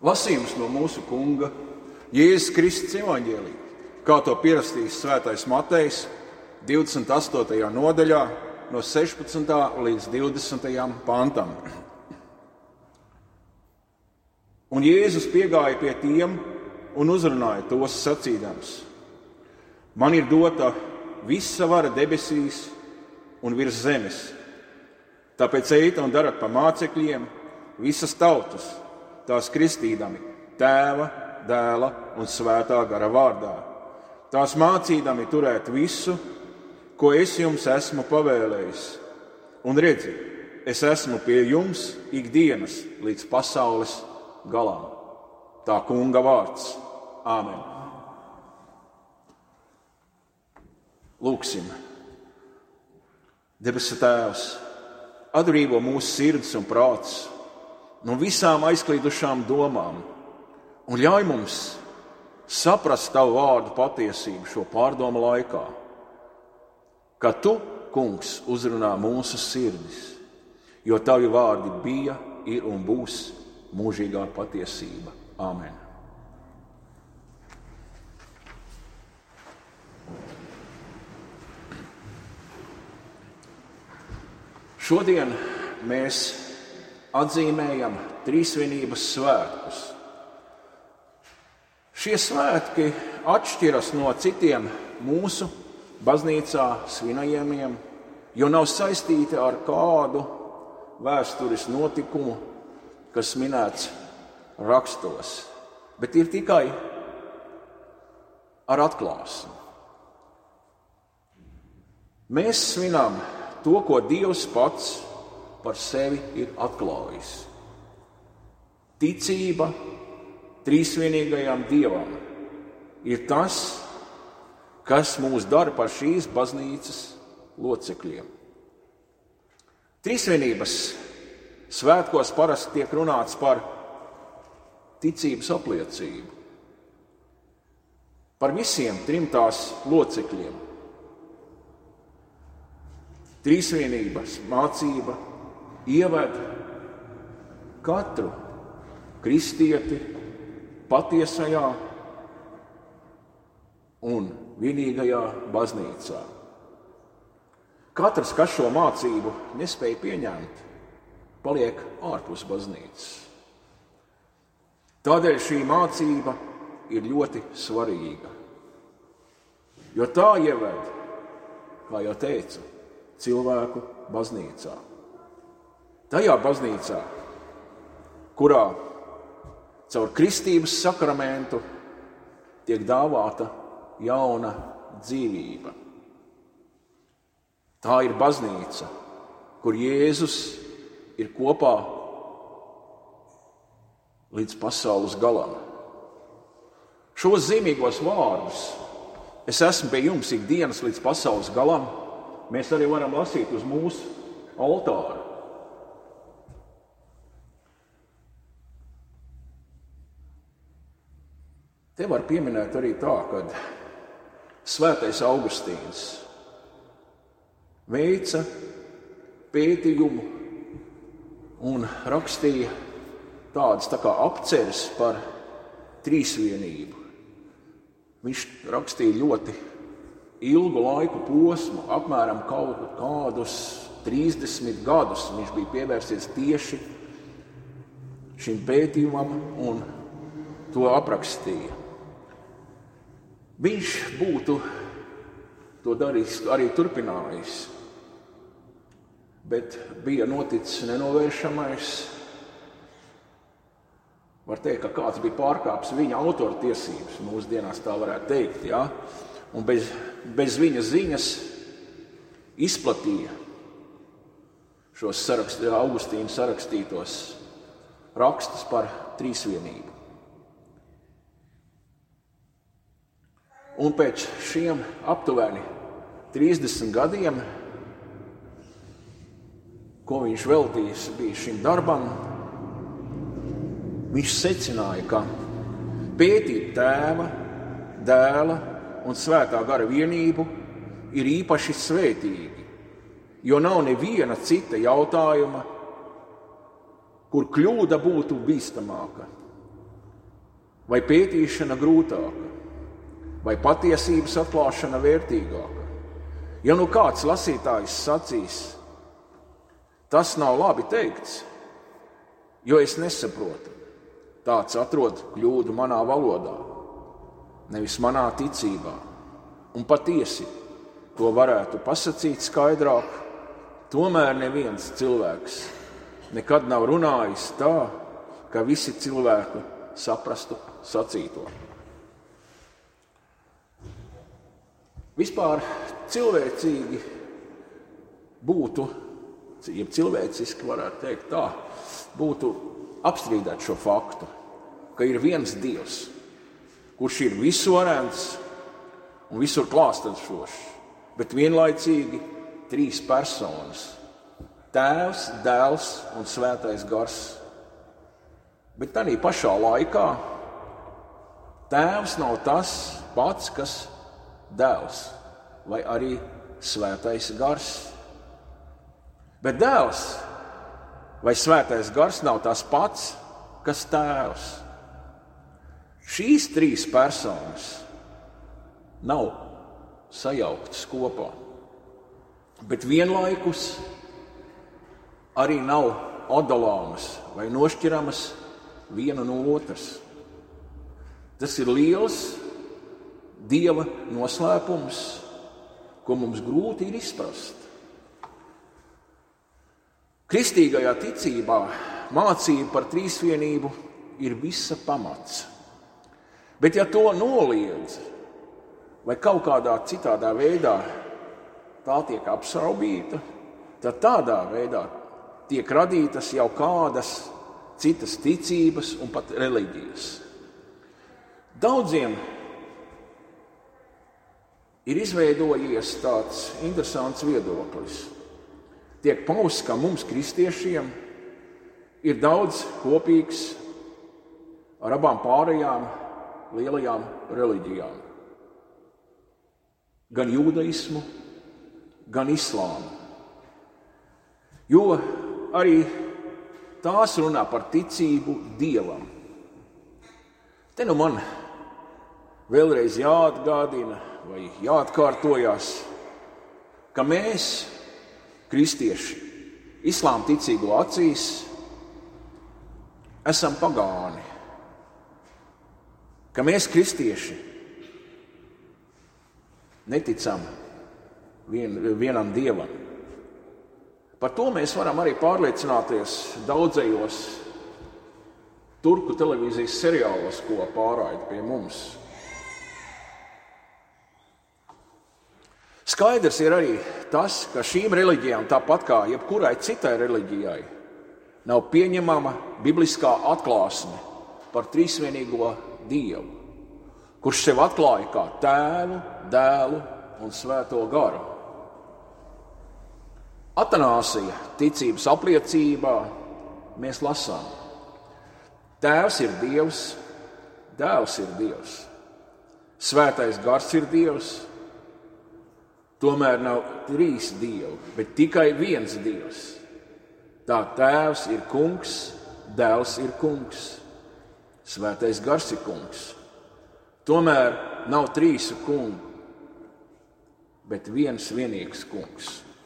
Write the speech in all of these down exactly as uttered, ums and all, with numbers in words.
Lasījums no mūsu Kunga Jēzus Kristus evaņģēlī, kā to pierakstījis svētais Matejs divdesmit astotajā nodaļā no sešpadsmitā līdz divdesmitajam pantam. Un Jēzus piegāja pie tiem un uzrunāja tos sacīdams: Man ir dota visa vara debesīs un virs zemes. Tāpēc ejiet un darat pa mācekļiem visas tautas, tās kristīdami Tēva, Dēla un Svētā gara vārdā, tās mācīdami turēt visu, ko es jums esmu pavēlējis. Un redzi, es esmu pie jums ikdienas līdz pasaules galām. Tā Kunga vārds. Āmen. Lūksim. Debesu Tēvs, atbrīvo mūsu sirds un prāts no visām aizklīdušām domām un ļauj mums saprast Tavu vārdu patiesību šo pārdomu laikā, ka Tu, Kungs, uzrunā mūsu sirdis, jo Tavi vārdi bija, ir un būs mūžīgā patiesība. Āmen. Šodien mēs atzīmējam Trīsvienības svētkus. Šie svētki atšķiras no citiem mūsu baznīcā svinējumiem, jo nav saistīti ar kādu vēstures notikumu, kas minēts rakstos, bet ir tikai ar atklāsmi. Mēs svinām to, ko Dievs pats par sevi ir atklājis. Ticība trīsvienīgajam Dievam ir tas, kas mūs dara par šīs baznīcas locekļiem. Trīsvienības svētkos parasti tiek runāts par ticības apliecību, par visiem trim tās locekļiem. Trīsvienības mācība ieved katru kristieti patiesajā un vienīgajā baznīcā. Katrs, kas šo mācību nespēja pieņemt, paliek ārpus baznīcas. Tādēļ šī mācība ir ļoti svarīga, jo tā ieved, kā jau teicu, cilvēku baznīcā. Tajā baznīcā, kurā caur kristības sakramentu tiek dāvāta jauna dzīvība. Tā ir baznīca, kur Jēzus ir kopā līdz pasaules galam. Šos zīmīgos vārdus es esmu pie jums ikdienas līdz pasaules galam. Mēs arī varam lasīt uz mūsu altāra. Te var pieminēt arī tā, kad svētais Augustīns veica pētījumu un rakstīja tādas tā kā apceres par trīsvienību. Viņš rakstīja ļoti ilgu laiku posmu, apmēram kaut kādus trīsdesmit gadus. Viņš bija pievērsies tieši šim pētījumam un to aprakstīja. Viņš būtu to darījis, arī turpinājis, bet bija noticis nenovēršamais. Var teikt, ka kāds bija pārkāpis viņa autortiesības, mūsdienās tā varētu teikt, jā? Un bez, bez viņa ziņas izplatīja šos sarakst, Augustīna sarakstītos rakstus par trīsvienību. Un pēc šiem aptuveni trīsdesmit gadiem, ko viņš veltījis bija šim darbam, viņš secināja, ka pētīt Tēva, Dēla un Svētā gara vienību ir īpaši svētīgi, jo nav neviena cita jautājuma, kur kļūda būtu bīstamāka. vai pētīšana grūtāka, vai patiesības atklāšana vērtīgāka. Ja nu kāds lasītājs sacīs, tas nav labi teikts, jo es nesaprotu, tāds atrod kļūdu manā valodā, nevis manā ticībā. Un patiesi to varētu pasacīt skaidrāk, tomēr neviens cilvēks nekad nav runājis tā, ka visi cilvēki saprastu sacīto. Vispār cilvēcīgi būtu, ja cilvēciski varētu teikt tā, būtu apstrīdēt šo faktu, ka ir viens Dievs, kurš ir visvarens un visur klāstesošs, bet vienlaicīgi trīs personas – Tēvs, Dēls un Svētais Gars. Bet tādā pašā laikā Tēvs nav tas pats, kas Dēls vai arī Svētais Gars. Bet Dēls vai Svētais Gars nav tas pats, kas Tēvs. Šīs trīs personas nav sajauktas kopā, bet vienlaikus arī nav atdalāmas vai nošķiramas viena no otras. Tas ir liels Dieva noslēpums, ko mums grūti ir izprast. Kristīgajā ticībā mācība par trīsvienību ir visa pamats. Bet ja to noliedz, vai kaut kādā citādā veidā tā tiek apšaubīta, tad tādā veidā tiek radītas jau kādas citas ticības un pat reliģijas. Daudziem ir izveidojies tāds interesants viedoklis. Tiek pausts, ka mums, kristiešiem, ir daudz kopīgs ar abām pārējām lielajām reliģijām. Gan jūdaismu, gan islāmu. Jo arī tās runā par ticību Dievam. Te nu man vēlreiz jāatgādina vai jāatkārtojās, ka mēs, kristieši, islāma ticīgo acīs, esam pagāni. Ka mēs, kristieši, neticam vien, vienam Dievam. Par to mēs varam arī pārliecināties daudzajos turku televīzijas seriālos, ko pārraida pie mums. Skaidrs ir arī tas, ka šīm reliģijām, tāpat kā jebkurai citai reliģijai, nav pieņemama bibliskā atklāsme par trīsvienīgo Dievu, kurš sev atklāja kā Tēvu, Dēlu un Svēto Garu. Atanāsija ticības apliecībā mēs lasām: Tēvs ir Dievs, Dēls ir Dievs, Svētais Gars ir Dievs. Tomēr nav trīs Dievi, bet tikai viens Dievs. Tā Tēvs ir Kungs, Dēls ir Kungs, Svētais Gars ir Kungs. Tomēr nav trīsu kungu, bet viens vienīgs Kungs.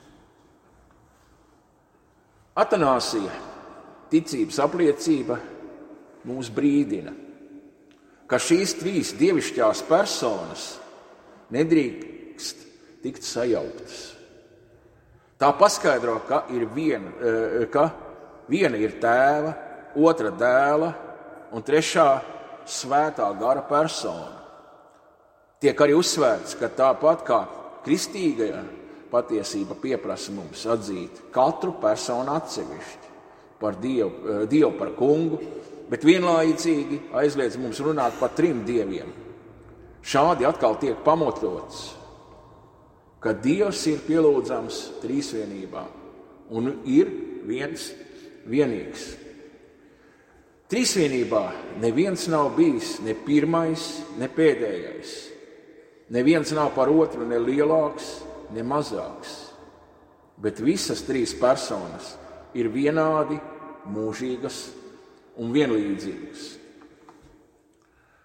Atanāsija, ticības apliecība, mūs brīdina, ka šīs trīs dievišķās personas nedrīkst tikt sajauktas. Tā paskaidro, ka, ir viena, ka viena ir Tēva, otra Dēla un trešā Svētā Gara persona. Tiek arī uzsvērts, ka tāpat kā kristīgajā patiesība pieprasa mums atzīt katru personu atsevišķi par Dievu, Dievu par kungu, bet vienlaicīgi aizliedz mums runāt par trim dieviem. Šādi atkal tiek pamatots, ka Dievs ir pielūdzams trīsvienībā un ir viens vienīgs. Trīsvienībā neviens nav bijis ne pirmais, ne pēdējais. Neviens nav par otru ne lielāks, ne mazāks. Bet visas trīs personas ir vienādi mūžīgas un vienlīdzīgas.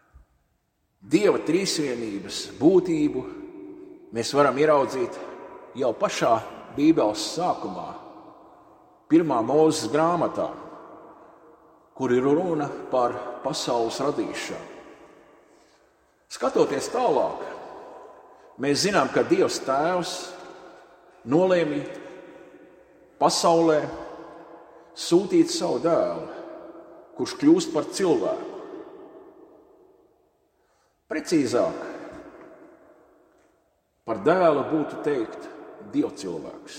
Dieva trīsvienības būtību mēs varam ieraudzīt jau pašā Bībeles sākumā, pirmā Mūzes grāmatā, kur ir runa par pasaules radīšanu. Skatoties tālāk, mēs zinām, ka Dievs Tēvs nolēma pasaulē sūtīt savu dēlu, kurš kļūst par cilvēku. Precīzāk, par dēlu būtu teikt dievcilvēks.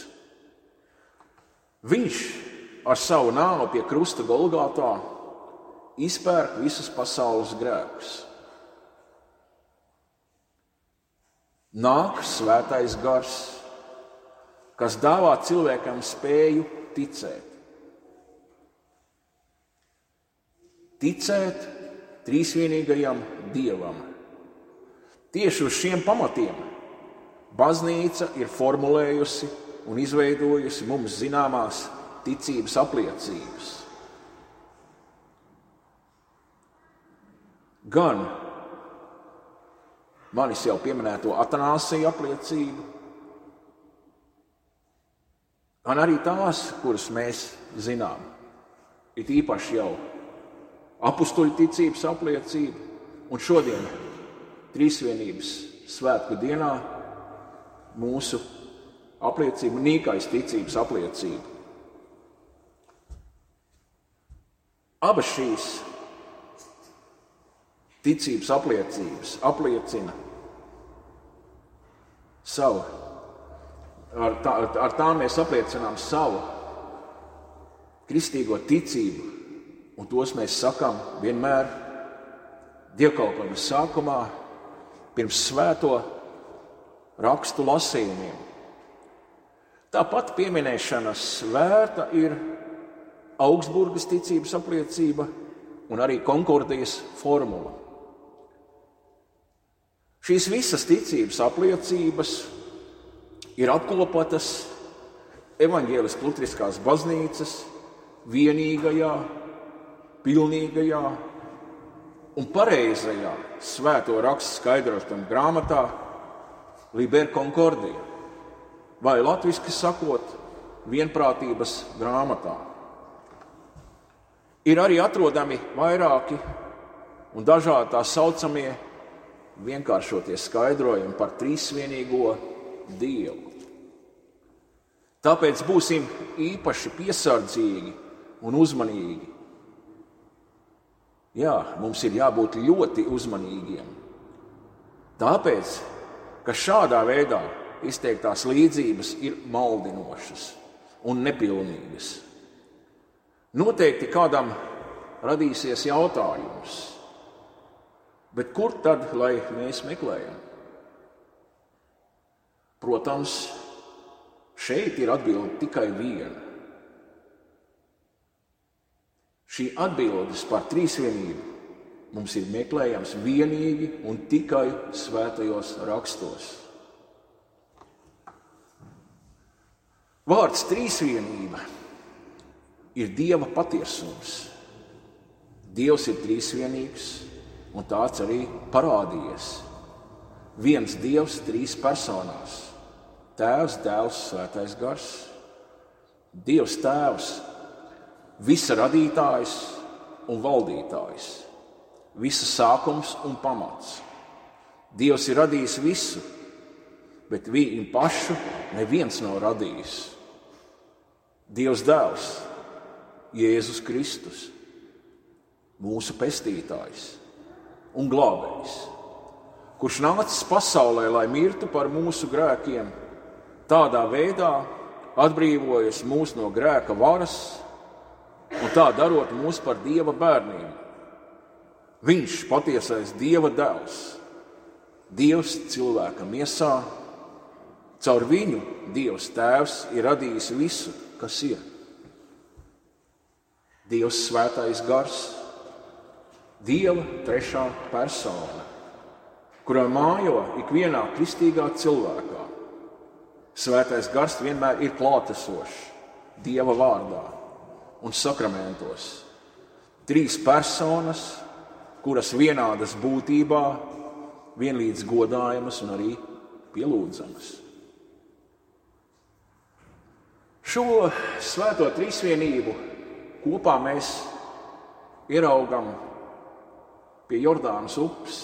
Viņš ar savu nāvi pie krusta Golgātā izpērk visus pasaules grēkus. Nāk svētais gars, kas dāvā cilvēkam spēju ticēt. Ticēt trīsvienīgajam Dievam. Tieši uz šiem pamatiem baznīca ir formulējusi un izveidojusi mums zināmās ticības apliecības. Gan manis jau pieminēto Atanāsija apliecību, gan arī tās, kuras mēs zinām, it īpaši jau apustuļu ticības apliecību, un šodien trīsvienības svētku dienā mūsu apliecību, nīkais ticības apliecību. Abas šīs ticības apliecības apliecina savu, ar, tā, ar tām mēs apliecinām savu kristīgo ticību, un tos mēs sakām vienmēr dievkalpojuma sākumā, pirms svēto rakstu lasījumiem. Tāpat pieminēšanas vērta ir Augsburgas ticības apliecība un arī Konkordijas formula. Šīs visas ticības apliecības ir apkopotas evaņģēliskās luteriskās baznīcas vienīgajā, pilnīgajā un pareizajā svēto rakstu skaidrošanas grāmatā Liber Concordia, vai latviski sakot, vienprātības grāmatā. Ir arī atrodami vairāki un dažādi tā saucamie vienkāršotie skaidrojumi par trīsvienīgo Dievu. Tāpēc būsim īpaši piesardzīgi un uzmanīgi. Jā, mums ir jābūt ļoti uzmanīgiem. Tāpēc, ka šādā veidā izteiktās līdzības ir maldinošas un nepilnīgas. Noteikti kādam radīsies jautājums, bet kur tad, lai mēs meklējam? Protams, šeit ir atbilde tikai viena. Šī atbildes par trīsvienību mums ir meklējams vienīgi un tikai svētajos rakstos. Vārds trīsvienība ir Dieva patiesums. Dievs ir trīsvienīgs, un tāds arī parādījies. Viens Dievs trīs personās. Tēvs, Dēls, Svētais Gars. Dievs Tēvs, visa radītājs un valdītājs. Visa sākums un pamats. Dievs ir radījis visu, bet viņu pašu neviens nav radījis. Dievs Dēls, Jēzus Kristus, mūsu pestītājs un glābējs, kurš nācis pasaulē, lai mirtu par mūsu grēkiem, tādā veidā atbrīvojas mūs no grēka varas un tā darot mūs par Dieva bērniem. Viņš, patiesais Dieva Dēls, Dievs cilvēka miesā, caur viņu Dievs Tēvs ir radījis visu, kas ir. Dievs Svētais Gars, Dieva trešā persona, kurā mājo ikvienā kristīgā cilvēkā. Svētais Gars vienmēr ir klātesošs Dieva vārdā un sakramentos. Trīs personas, kuras vienādas būtībā vienlīdz godājamas un arī pielūdzamas. Šo svēto trīsvienību kopā mēs ieraugam pie Jordānas upes,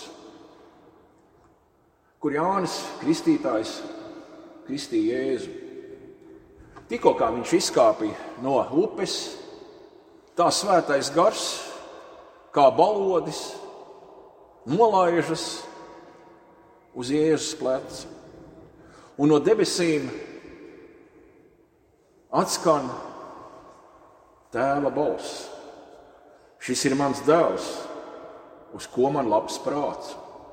kur Jānis Kristītājs kristīja Jēzu. Tikko kā viņš izkāpja no upes, tā svētais gars, kā balodis, nolaižas uz Jēzus pleca. Un no debesīm atskan Tēva balss. Šis ir mans dēls, uz ko man labs prāts.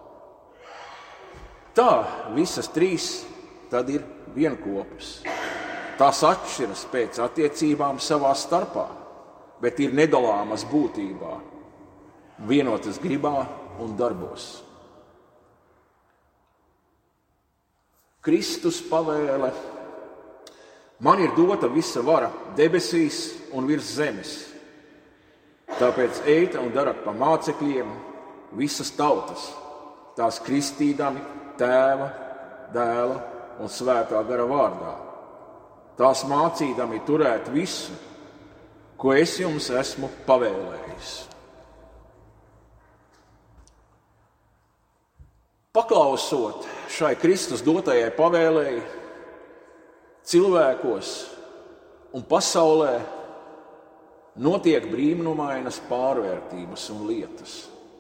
Tā visas trīs tad ir vienkopas. Tās atšķiras pēc attiecībām savā starpā, bet ir nedalāmas būtībā, vienotas gribā un darbos. Kristus pavēle: man ir dota visa vara debesīs un virs zemes. Tāpēc eita un darat pa mācekļiem visas tautas, tās kristīdami Tēva, Dēla un Svētā gara vārdā. Tās mācīdami turēt visu, ko es jums esmu pavēlējis. Paklausot šai Kristus dotajai pavēlēji, cilvēkos un pasaulē notiek brīnumainas pārvērtības un lietas.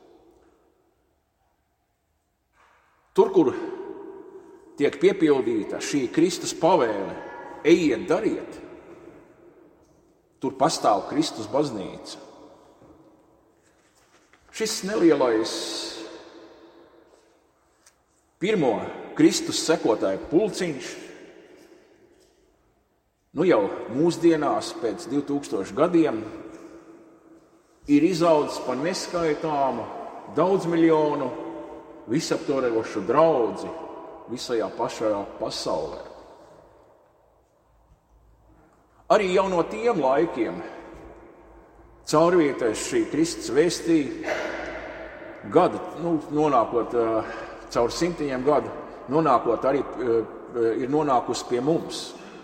Tur, kur tiek piepildīta šī Kristus pavēle, ejiet, dariet, tur pastāv Kristus baznīca. Šis nelielais pirmo Kristus sekotāju pulciņš, nu jau mūsdienās pēc divi tūkstoši gadiem, ir izaudzis par neskaitāmu daudz miljonu visaptverošu draudzi visajā pašajā pasaulē. Arī jau no tiem laikiem caurvietēs šī Kristus vēstī gada, nu, nonākot uh, caur simtiņiem gadu, nonākot arī uh, ir nonākusi pie mums.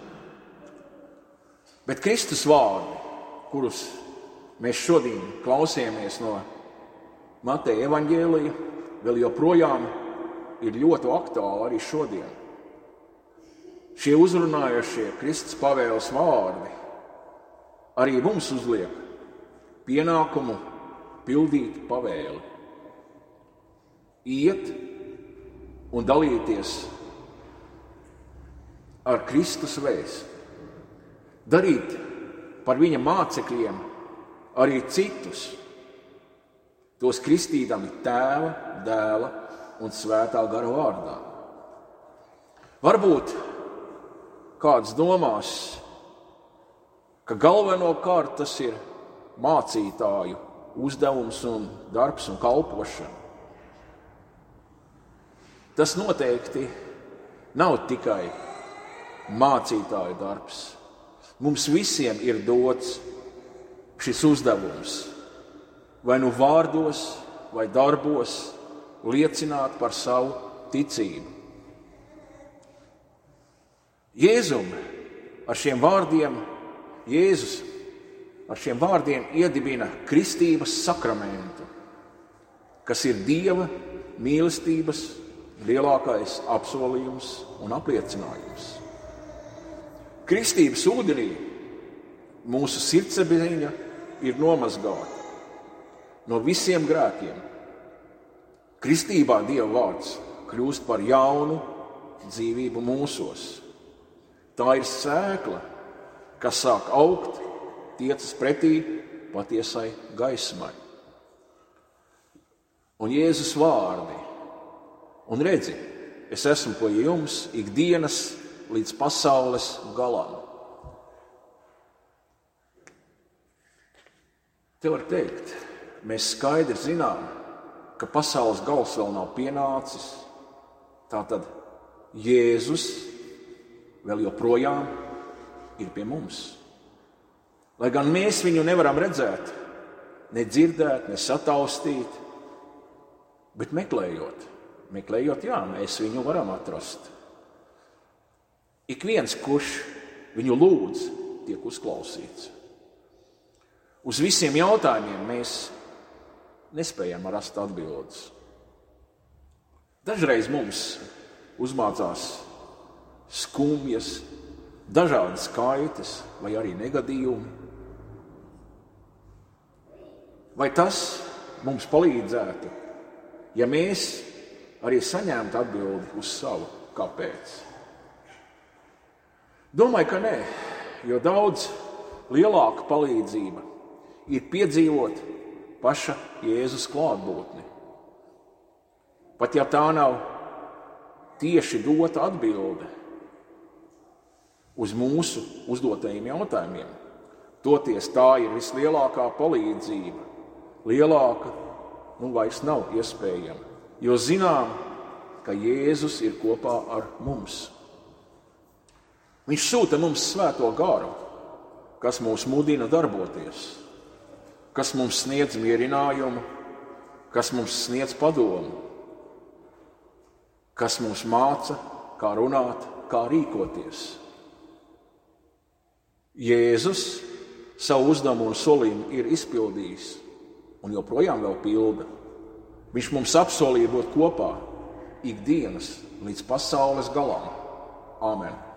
Bet Kristus vārdi, kurus mēs šodien klausījāmies no Mateja evaņģēlija, vēl joprojām ir ļoti aktuāli arī šodien. Šie uzrunājošie Kristus pavēles vārdi arī mums uzliek pienākumu pildīt pavēli. Iet un dalīties ar Kristus vēsti. Darīt par viņa mācekļiem arī citus, tos kristīdami Tēva, Dēla un Svētā gara vārdā. Varbūt kāds domās, ka galvenokārt tas ir mācītāju uzdevums un darbs un kalpošana. Tas noteikti nav tikai mācītāju darbs. Mums visiem ir dots šis uzdevums, vai nu vārdos, vai darbos, liecināt par savu ticību. Jēzum ar šiem vārdiem, Jēzus ar šiem vārdiem iedibina kristības sakramentu, kas ir Dieva mīlestības lielākais apsolījums un apliecinājums. Kristības ūdenī mūsu sirdsapziņa ir nomazgāta no visiem grēkiem. Kristībā Dieva vārds kļūst par jaunu dzīvību mūsos. Tā ir sēkla, kas sāk augt, tiecas pretī patiesai gaismai. Un Jēzus vārdi: un redzi, es esmu pie jums ikdienas līdz pasaules galam. Te var teikt, mēs skaidri zinām, ka pasaules gals vēl nav pienācis. Tātad Jēzus vēl joprojām ir pie mums. Lai gan mēs viņu nevaram redzēt, ne dzirdēt, ne sataustīt, bet meklējot, meklējot, jā, mēs viņu varam atrast. Ik viens, kurš viņu lūdz, tiek uzklausīts. Uz visiem jautājumiem mēs nespējam rast atbildes. Dažreiz mums uzmācās skumjas, dažādas kaitas vai arī negadījumi. Vai tas mums palīdzētu, ja mēs arī saņemtu atbildi uz savu kāpēc? Domāju, ka nē, jo daudz lielāka palīdzība ir piedzīvot paša Jēzus klātbūtni. Pat ja tā nav tieši dota atbilde uz mūsu uzdotajiem jautājumiem, toties tā ir vislielākā palīdzība. Lielāka nu vairs nav iespējama, jo zinām, ka Jēzus ir kopā ar mums. Viņš sūta mums svēto garu, kas mūs mudina darboties, kas mums sniedz mierinājumu, kas mums sniedz padomu, kas mums māca, kā runāt, kā rīkoties. Jēzus savu uzdevumu un solījumu ir izpildījis un joprojām vēl pilda. Viņš mums apsolīja būt kopā ikdienas līdz pasaules galam. Āmen.